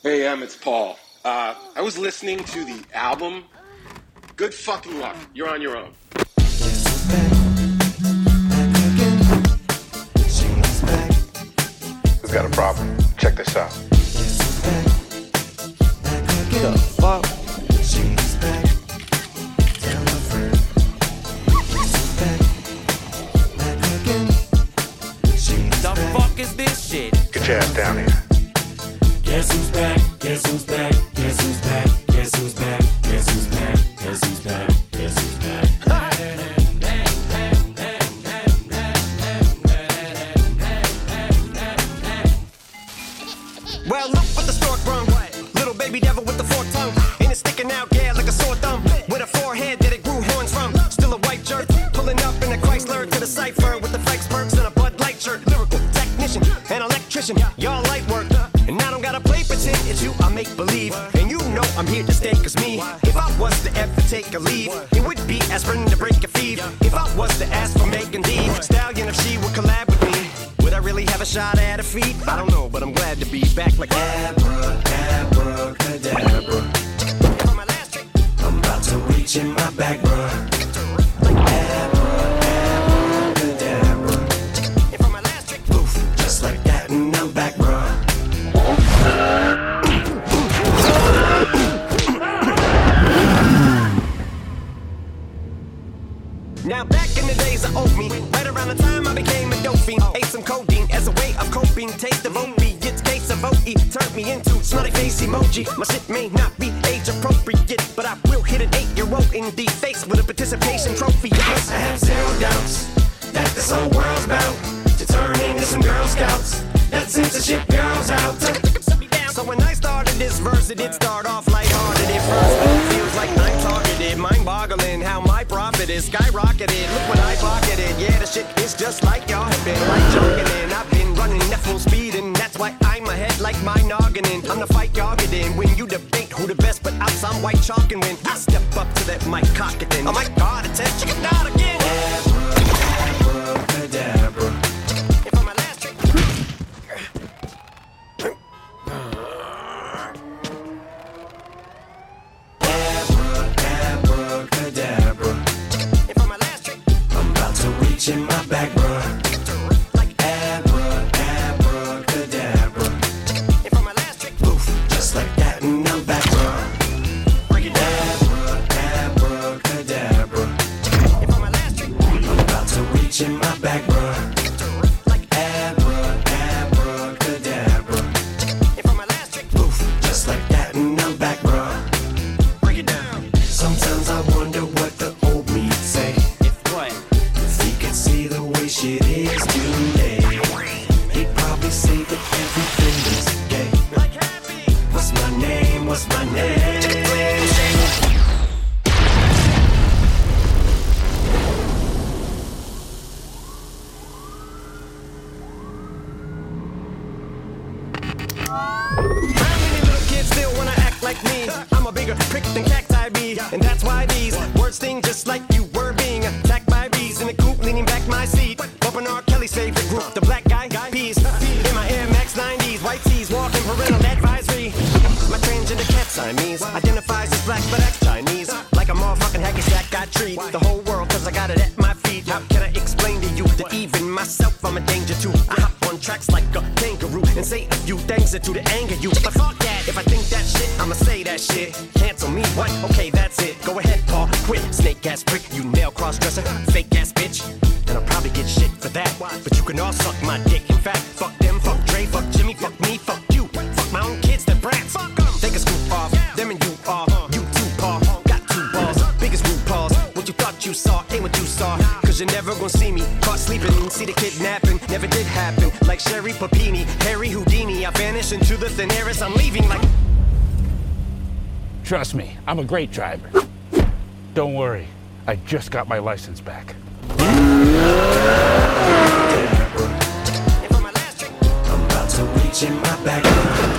Hey, it's Paul. I was listening to the album. Good fucking luck. You're on your own. Who's got a problem? Check this out. The fuck? The fuck is this shit? Get your ass down here. Guess who's back? Guess who's back? Guess who's back? Guess who's back? Guess who's back? Guess who's back? Guess who's back? Well, look what the stork brung. Little baby devil with the forked tongue. And it's sticking out, yeah, like a sore thumb. With a forehead that it grew horns from. Still a white jerk. Pulling up in a Chrysler to the cipher with the Frank's perks and a Bud Light shirt. Lyrical technician, an electrician. Y'all light work. And I don't gotta play pretend. It's you I make believe. And you know I'm here to stay, cause me, if I was to ever take a leave, it would be aspirin to break a fever. If I was to ask for Megan D Stallion, if she would collab with me, would I really have a shot at her feet? I don't know, but I'm glad to be back like abracadabra. On my last trick, I'm about to reach in my back, bruh. Abracadabra. if on my last trick, Poof, just like that, and I'm back, bruh. now back in the days of old me, right around the time I became a dope fiend, ate some codeine as a way of coping. Taste of opiates, case of OE, turned me into smiley face emoji. My shit may not be age appropriate, but I will hit an 8-year-old in the face with a participation trophy. Yes, I have zero doubts that this whole world's bound to turn into some Girl Scouts. That censorship girls out. So when I started this verse, it did start off lighthearted at first, but it feels like I'm targeted. Mind-boggling how my profit is skyrocketed. Look what I pocketed. Yeah, the shit is just like y'all have been like jogging in. I've been running at full speed, and that's why I'm ahead like my noggin. I'm the fight y'all get in. When you debate who the best, but out some white chalk, and when I step up to that mic, cock it then. Oh my God, it's that chicken out again. Abracadabra. If on my last trick. Abracadabra. If on my last trick. I'm about to reach in my back, bruh. Abracadabra. If on my last trick. Poof, just like that, and I'm back, bruh. Break it down. Abracadabra. If on my last trick. I'm about to reach in my back, bruh. Abracadabra. If on my last trick. Poof, just like that, and I'm back, bruh. Break it down. Sometimes I wonder what the old me'd say If what? if he could see the way shit is today. He'd probably say that everything is gay. Like happy. What's my name? What's my name? How many little kids still wanna act like me? I'm a bigger prick than cacti be, and that's why these words sting just like you were being attacked by bees in the coop, leaning back my seat, bumping R. Kelly's favorite group, the Black Guy Peas. In my Air Max 90s, white tees, walking parental advisory. My transgender cat Siamese identifies as black but acts Chinese, like a motherfucking hacky sack. I treat the whole world 'cause I got it at my feet. How can I explain to you that even myself I'm a danger to? I hop on tracks like a kangaroo and say a few things that to the anger you. But fuck that, if I think that shit, I'ma say that shit. Cancel me, what? Okay, that's it. Go ahead, Paul, quit. Snake ass prick, you nail cross-dresser, fake ass bitch. And I'll probably get shit for that. But you can all suck my dick. In fact, fuck them, fuck Dre, fuck Jimmy, fuck me, fuck you. Fuck my own kids, they're brats. Fuck them. Take a scoop off, them and you are. You too, Paul, got 2 balls. Biggest root balls. What you thought you saw ain't what you saw. 'Cause you're never gonna see me caught sleeping. See the kidnapping, never did happen. Like Sherry Papini, Harry Houdini. I vanish into the thin air as I'm leaving like... Trust me, I'm a great driver. Don't worry, I just got my license back. If on my last trick. I'm about to reach in my back.